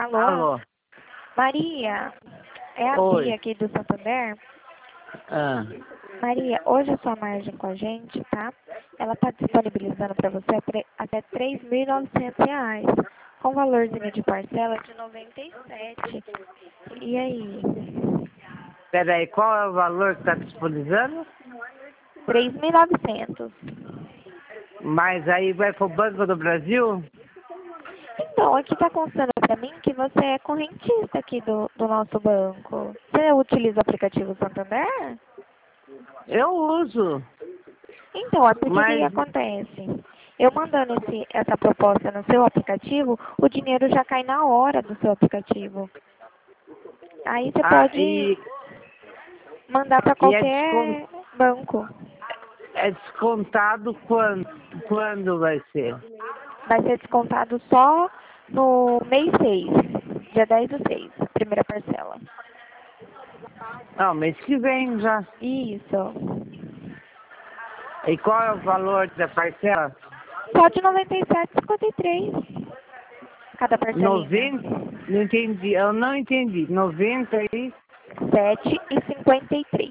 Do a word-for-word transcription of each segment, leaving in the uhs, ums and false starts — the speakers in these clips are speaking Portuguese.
Alô? Alô? Maria, é a Oi. Bia aqui do Santander. Ah. Maria, hoje a sua margem com a gente, tá? Ela tá disponibilizando para você até- até três mil e novecentos reais, com valorzinho de parcela de noventa e sete. E aí? Peraí, qual é o valor que está disponibilizando? três mil e novecentos. Mas aí vai pro Banco do Brasil? Então, aqui tá constando para mim que você é correntista aqui do, do nosso banco. Você utiliza o aplicativo Santander? Eu uso. Então, é porque o que Mas, acontece? Eu mandando esse, essa proposta no seu aplicativo, o dinheiro já cai na hora do seu aplicativo. Aí você ah, pode e, mandar para e é, descon, qualquer banco. é descontado quando, quando vai ser? Vai ser descontado só no mês seis, dia dez do seis, a primeira parcela. Não, mês que vem já. Isso. E qual é o valor da parcela? Só de noventa e sete e cinquenta e três cada parcelinha. noventa? Não entendi, eu não entendi. noventa e... sete e cinquenta e três.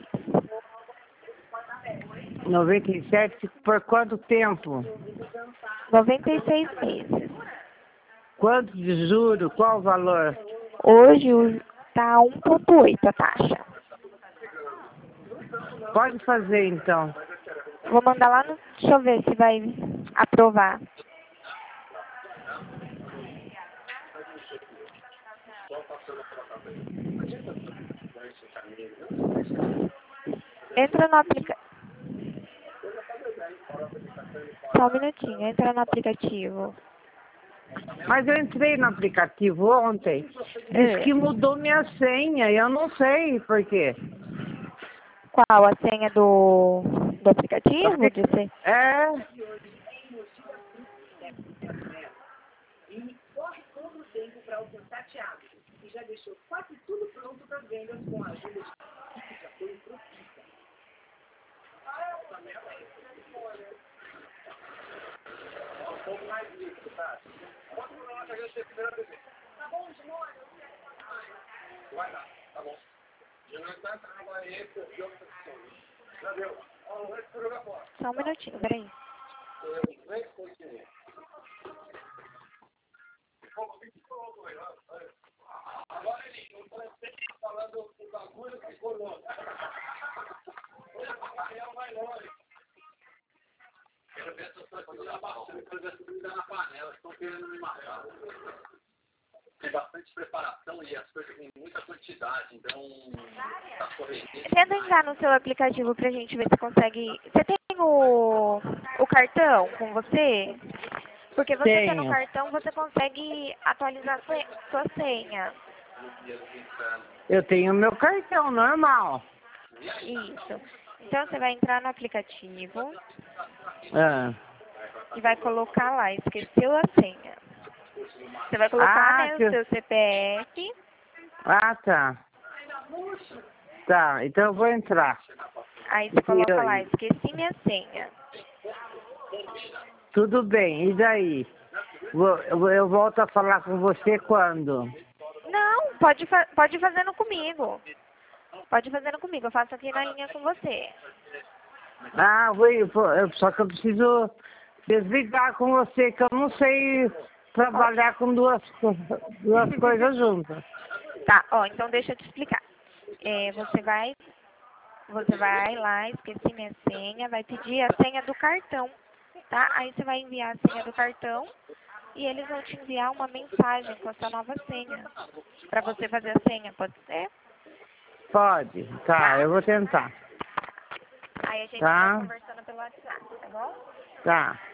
noventa e sete por quanto tempo? noventa e seis meses. Quanto de juro? Qual o valor? Hoje está um vírgula oito a taxa. Pode fazer então. Vou mandar lá no... Deixa eu ver se vai aprovar. Entra no aplicativo. Só um minutinho. Entra no aplicativo. Mas eu entrei no aplicativo ontem. Diz É. que mudou minha senha e eu não sei por quê. Qual a senha do, do aplicativo? De ser? É, Só um minutinho, peraí. Tem bastante preparação e as coisas têm muita quantidade, então tá correndo. Tenta entrar no seu aplicativo pra gente ver se consegue... Você tem o, o cartão com você? Porque você tendo o tenho. cartão, você consegue atualizar sua, sua senha. Eu tenho meu cartão normal. Isso. Então você vai entrar no aplicativo Ah, e vai colocar lá, esqueceu a senha. Você vai colocar, ah, né, o que... seu C P F. ah tá. Tá, então eu vou entrar. Aí você coloca Eu- lá, esqueci minha senha. Tudo bem, e daí? Vou- Eu eu volto a falar com você quando? Não, pode, fa pode ir fazendo comigo. Pode ir fazendo comigo, eu faço aqui na linha com você. Ah, vou, vou- eu- só que eu preciso desligar com você, que eu não sei trabalhar com duas, co- duas coisas juntas. Tá, ó, então deixa eu te explicar. É, você vai, você vai lá, esqueci minha senha, vai pedir a senha do cartão, tá? Aí você vai enviar a senha do cartão e eles vão te enviar uma mensagem com a sua nova senha, pra você fazer a senha, pode ser? Pode, tá, eu vou tentar. Aí a gente Tá. vai conversando pelo WhatsApp, tá bom? Tá.